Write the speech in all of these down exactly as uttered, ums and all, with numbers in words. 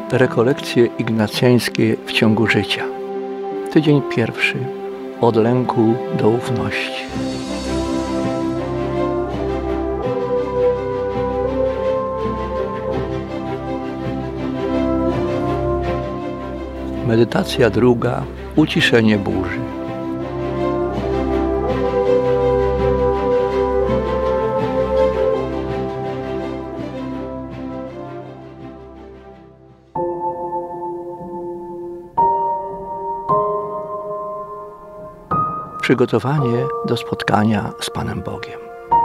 Rekolekcje ignacjańskie w ciągu życia. Tydzień pierwszy. Od lęku do ufności. Medytacja druga. Uciszenie burzy. Przygotowanie do spotkania z Panem Bogiem.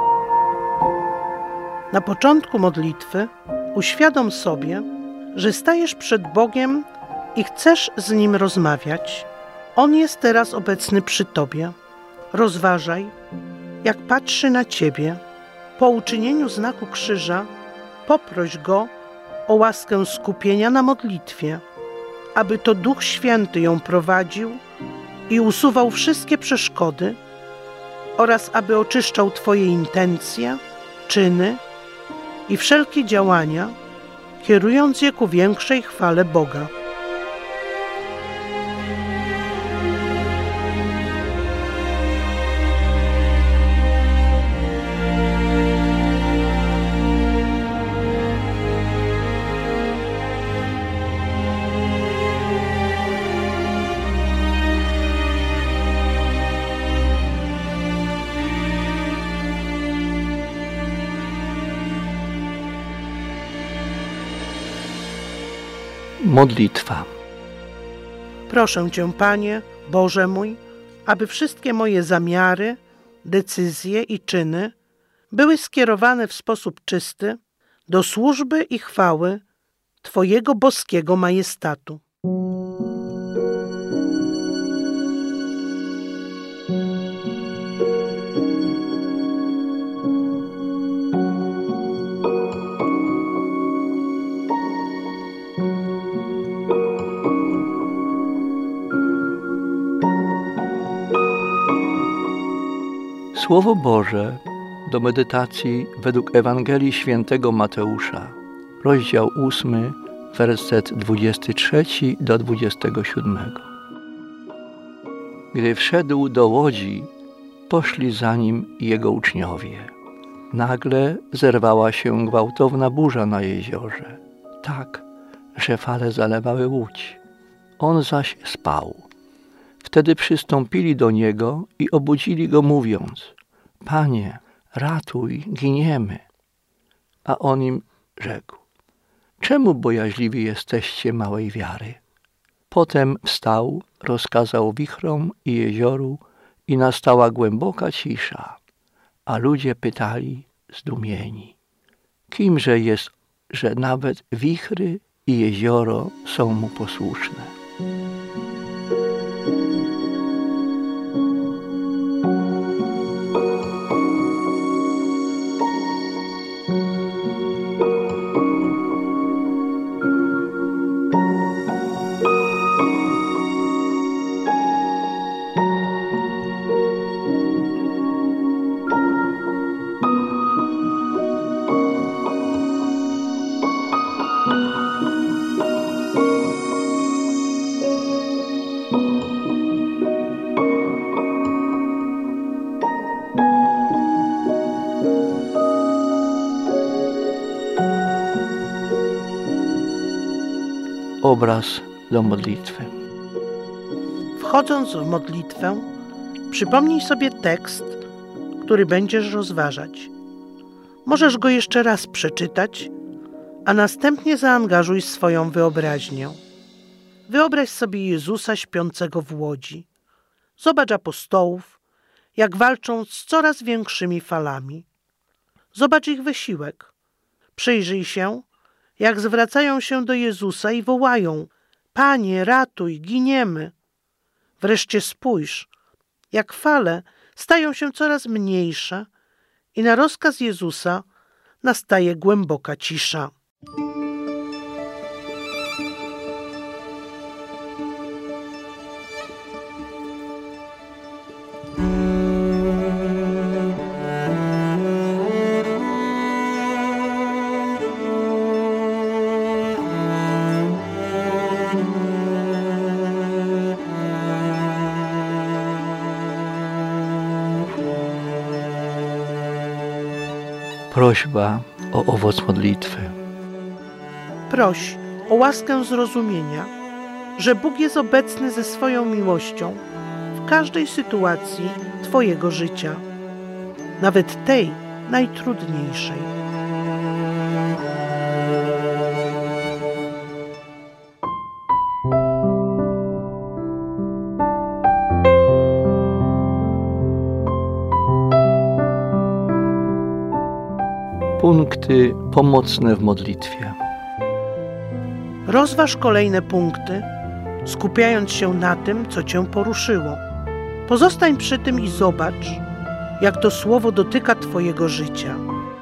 Na początku modlitwy uświadom sobie, że stajesz przed Bogiem i chcesz z Nim rozmawiać. On jest teraz obecny przy Tobie. Rozważaj, jak patrzy na Ciebie. Po uczynieniu znaku krzyża poproś Go o łaskę skupienia na modlitwie, aby to Duch Święty ją prowadził i usuwał wszystkie przeszkody oraz aby oczyszczał Twoje intencje, czyny i wszelkie działania, kierując je ku większej chwale Boga. Modlitwa. Proszę Cię, Panie, Boże mój, aby wszystkie moje zamiary, decyzje i czyny były skierowane w sposób czysty do służby i chwały Twojego boskiego majestatu. Słowo Boże do medytacji według Ewangelii Świętego Mateusza, rozdział ósmy, werset dwudziesty trzeci do dwudziestego siódmego. Gdy wszedł do łodzi, poszli za nim jego uczniowie. Nagle zerwała się gwałtowna burza na jeziorze, tak, że fale zalewały łódź. On zaś spał. Wtedy przystąpili do niego i obudzili go, mówiąc: Panie, ratuj, giniemy. A on im rzekł: czemu bojaźliwi jesteście małej wiary? Potem wstał, rozkazał wichrom i jezioru i nastała głęboka cisza, a ludzie pytali zdumieni: kimże jest, że nawet wichry i jezioro są mu posłuszne? Obraz do modlitwy. Wchodząc w modlitwę, przypomnij sobie tekst, który będziesz rozważać. Możesz go jeszcze raz przeczytać, a następnie zaangażuj swoją wyobraźnię. Wyobraź sobie Jezusa śpiącego w łodzi. Zobacz apostołów, jak walczą z coraz większymi falami. Zobacz ich wysiłek. Przyjrzyj się, jak zwracają się do Jezusa i wołają: Panie, ratuj, giniemy. Wreszcie spójrz, jak fale stają się coraz mniejsze i na rozkaz Jezusa nastaje głęboka cisza. Prośba o owoc modlitwy. Proś o łaskę zrozumienia, że Bóg jest obecny ze swoją miłością w każdej sytuacji Twojego życia, nawet tej najtrudniejszej. Punkty pomocne w modlitwie. Rozważ kolejne punkty, skupiając się na tym, co Cię poruszyło. Pozostań przy tym i zobacz, jak to słowo dotyka Twojego życia.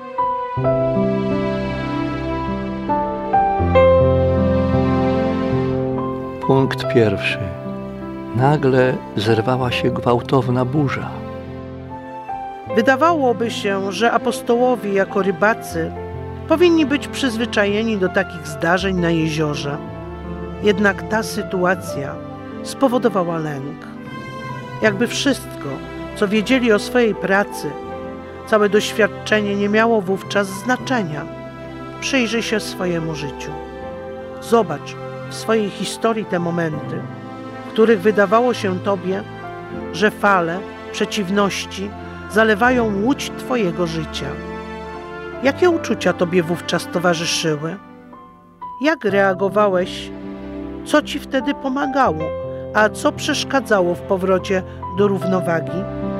Punkt pierwszy. Nagle zerwała się gwałtowna burza. Wydawałoby się, że apostołowie jako rybacy powinni być przyzwyczajeni do takich zdarzeń na jeziorze. Jednak ta sytuacja spowodowała lęk. Jakby wszystko, co wiedzieli o swojej pracy, całe doświadczenie nie miało wówczas znaczenia. Przyjrzyj się swojemu życiu. Zobacz w swojej historii te momenty, w których wydawało się Tobie, że fale przeciwności zalewają łódź Twojego życia. Jakie uczucia Tobie wówczas towarzyszyły? Jak reagowałeś? Co Ci wtedy pomagało, a co przeszkadzało w powrocie do równowagi?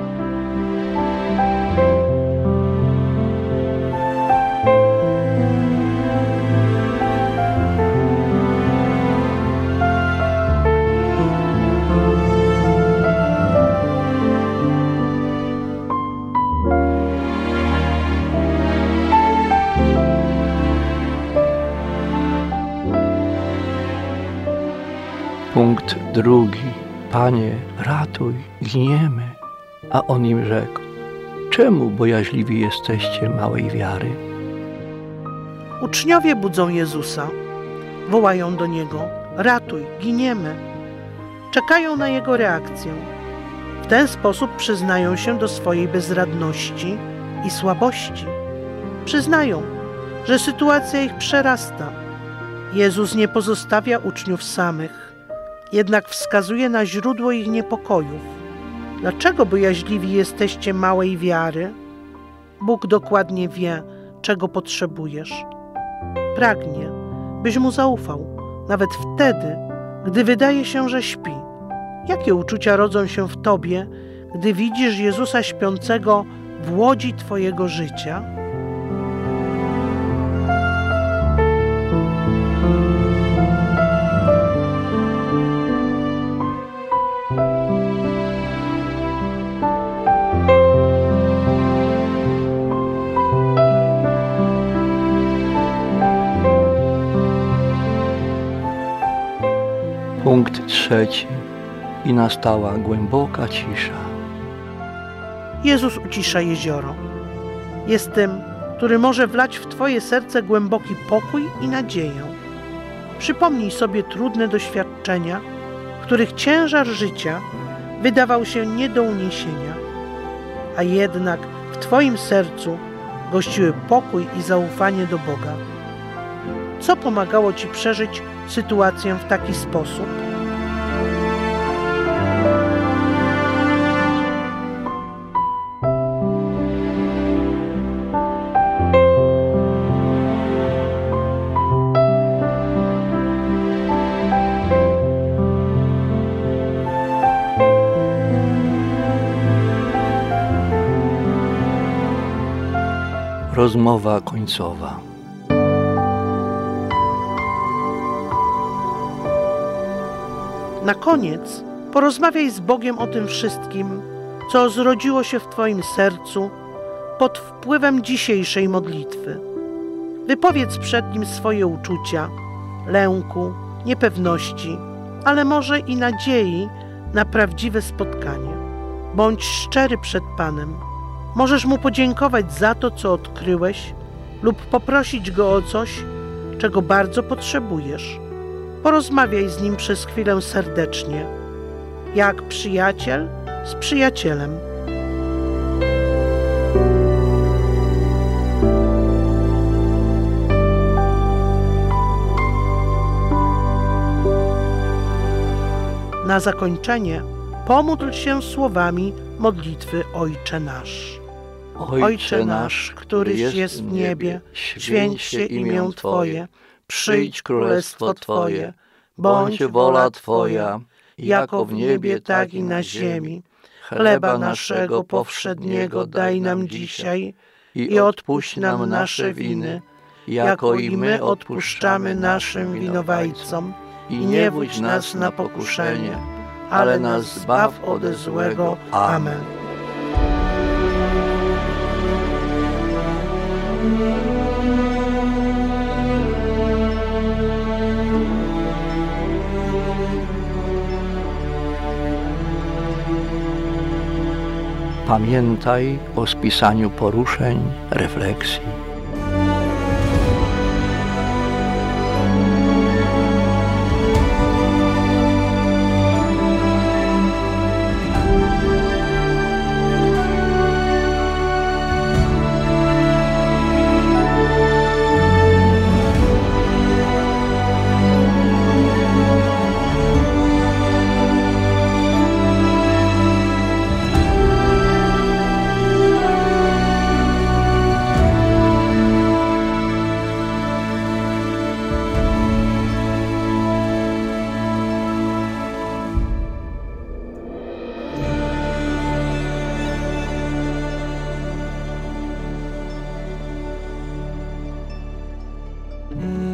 Punkt drugi. Panie, ratuj, giniemy. A on im rzekł: czemu bojaźliwi jesteście małej wiary? Uczniowie budzą Jezusa. Wołają do Niego: ratuj, giniemy. Czekają na Jego reakcję. W ten sposób przyznają się do swojej bezradności i słabości. Przyznają, że sytuacja ich przerasta. Jezus nie pozostawia uczniów samych, jednak wskazuje na źródło ich niepokojów. Dlaczego bojaźliwi jesteście małej wiary? Bóg dokładnie wie, czego potrzebujesz. Pragnie, byś Mu zaufał, nawet wtedy, gdy wydaje się, że śpi. Jakie uczucia rodzą się w Tobie, gdy widzisz Jezusa śpiącego w łodzi Twojego życia? Punkt trzeci. I nastała głęboka cisza. Jezus ucisza jezioro. Jest tym, który może wlać w Twoje serce głęboki pokój i nadzieję. Przypomnij sobie trudne doświadczenia, których ciężar życia wydawał się nie do uniesienia, a jednak w Twoim sercu gościły pokój i zaufanie do Boga. Co pomagało Ci przeżyć sytuację w taki sposób? Rozmowa końcowa. Na koniec porozmawiaj z Bogiem o tym wszystkim, co zrodziło się w Twoim sercu pod wpływem dzisiejszej modlitwy. Wypowiedz przed Nim swoje uczucia, lęku, niepewności, ale może i nadziei na prawdziwe spotkanie. Bądź szczery przed Panem. Możesz Mu podziękować za to, co odkryłeś, lub poprosić Go o coś, czego bardzo potrzebujesz. Porozmawiaj z Nim przez chwilę serdecznie, jak przyjaciel z przyjacielem. Na zakończenie pomódl się słowami modlitwy Ojcze nasz. Ojcze nasz, któryś jest w niebie, święć się imię Twoje, przyjdź królestwo Twoje, bądź wola Twoja, jako w niebie, tak i na ziemi. Chleba naszego powszedniego daj nam dzisiaj i odpuść nam nasze winy, jako i my odpuszczamy naszym winowajcom. I nie wódź nas na pokuszenie, ale nas zbaw ode złego. Amen. Pamiętaj o spisaniu poruszeń, refleksji. Mm.